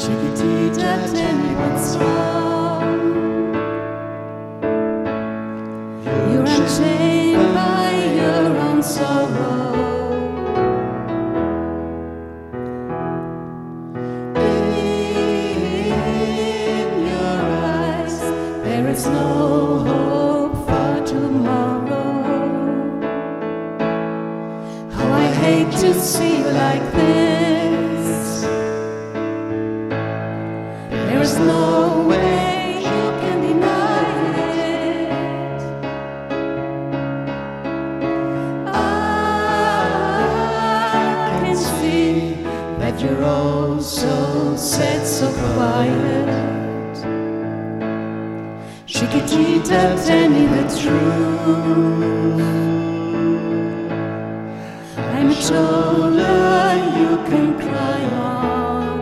Chiquitita, tell me what's wrong. You're unchained by your own sorrow. In your eyes, there is no hope for tomorrow. How I hate to see you like this. There's no way you can deny it. I can see that you're all so sad, so quiet. Chiquitita, tell me the truth. I'm a shoulder you can cry on.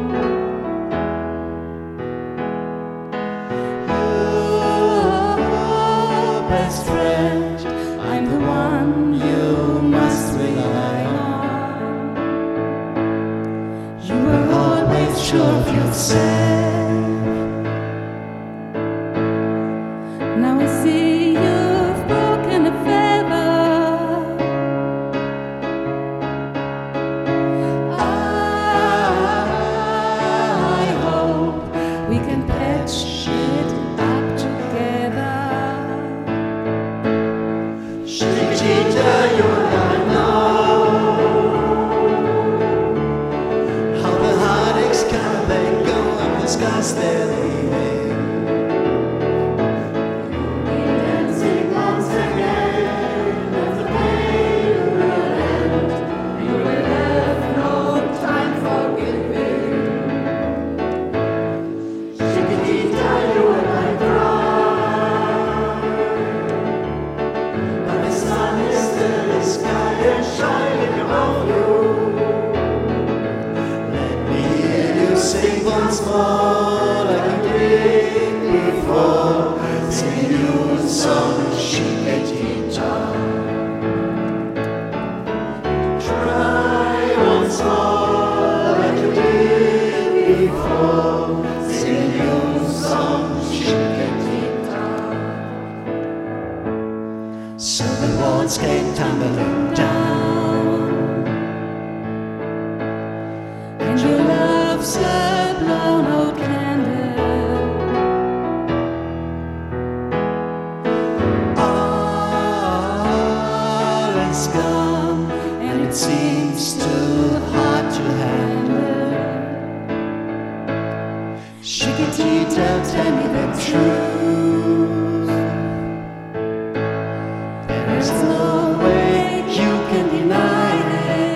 Your best friend, I'm the one you must rely on. You were always sure of yourself. Now I see you've broken a feather. I hope we can patch it up together. Chiquitita, you and I know how the heartaches come and they go and the skies they're leaving. Sing once more like you did before. Sing you a song, Chiquitita. Try once more like you did before. Sing you a song, Chiquitita. So the walls came tumbling down, and your love's a blown out candle. All is gone, and it seems too hard to handle. Chiquitita, tell me the truth. There is no way you can deny it.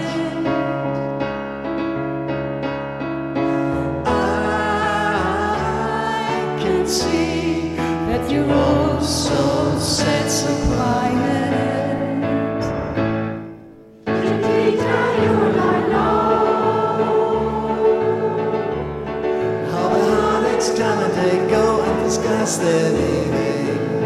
See that you're all so sad, so quiet. Chiquitita, you and I know how the heartaches come and they go and the skies they're leaving.